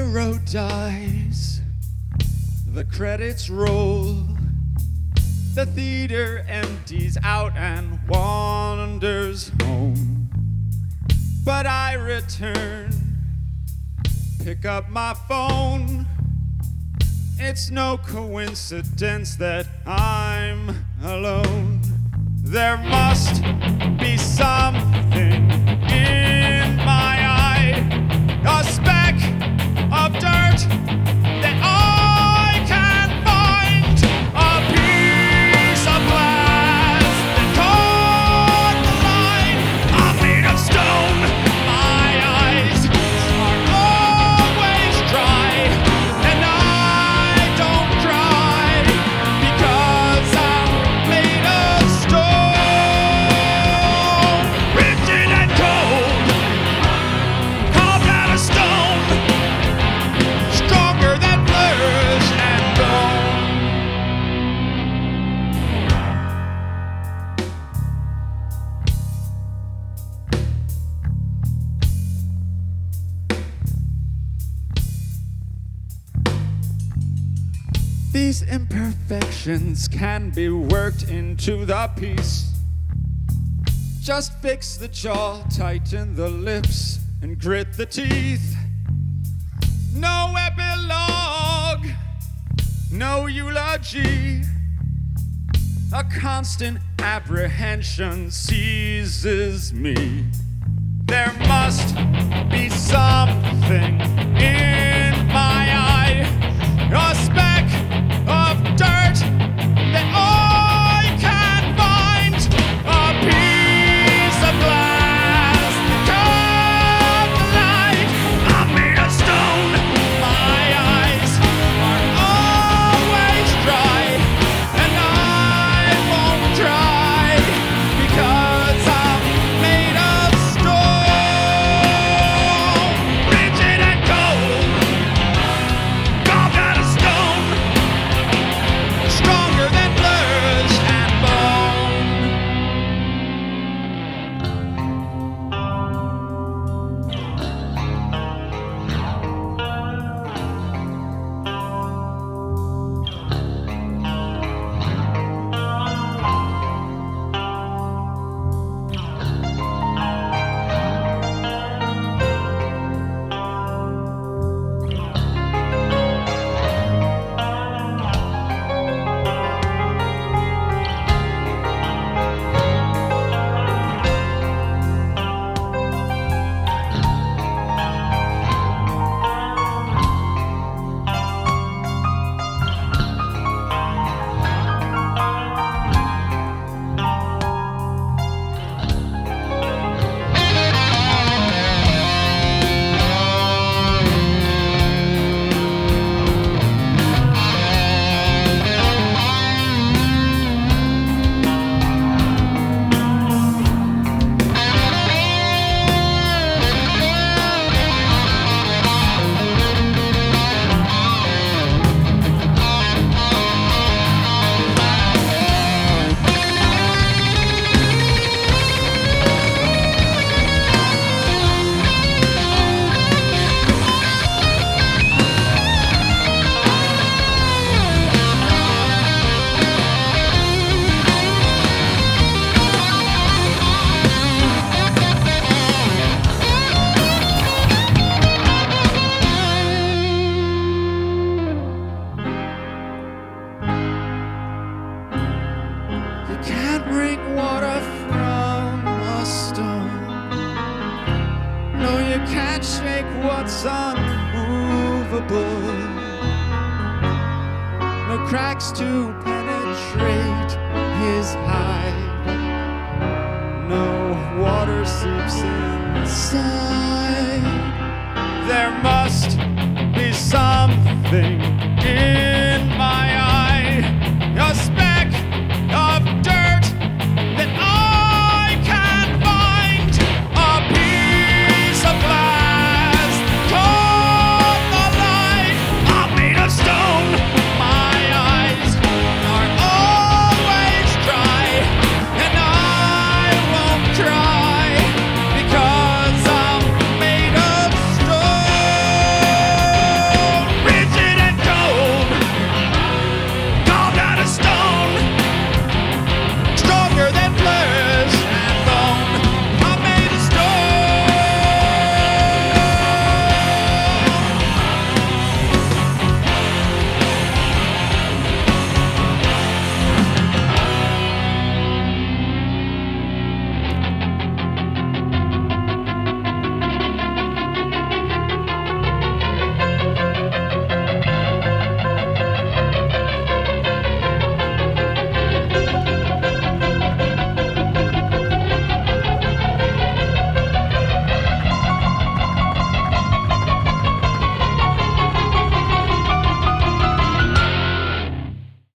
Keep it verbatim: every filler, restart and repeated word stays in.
hero dies, the credits roll, the theater empties out and wanders home. But I return, pick up my phone. It's no coincidence that I'm alone. There must be something in my eye, a speck of dirt that I can find, a piece of glass that caught the light. I'm made of stone, my eyes are always dry, and I don't cry because I'm made of stone, rigid and cold, carved out of stone, stronger than flesh and bone. These imperfections can be worked into the piece. Just fix the jaw, tighten the lips, and grit the teeth. No epilogue, no eulogy. A constant apprehension seizes me. There must be something in my eye, a speck of dirt that I can find, a piece of glass that caught the light. I'm made of stone, my eyes are always dry, and I won't cry because I'm made of stone, rigid and cold, carved out of stone, stronger than flesh and bone. You can't drink water from a stone. No, you can't shake what's unmovable. No cracks to penetrate his hide. No water seeps inside. There must be something in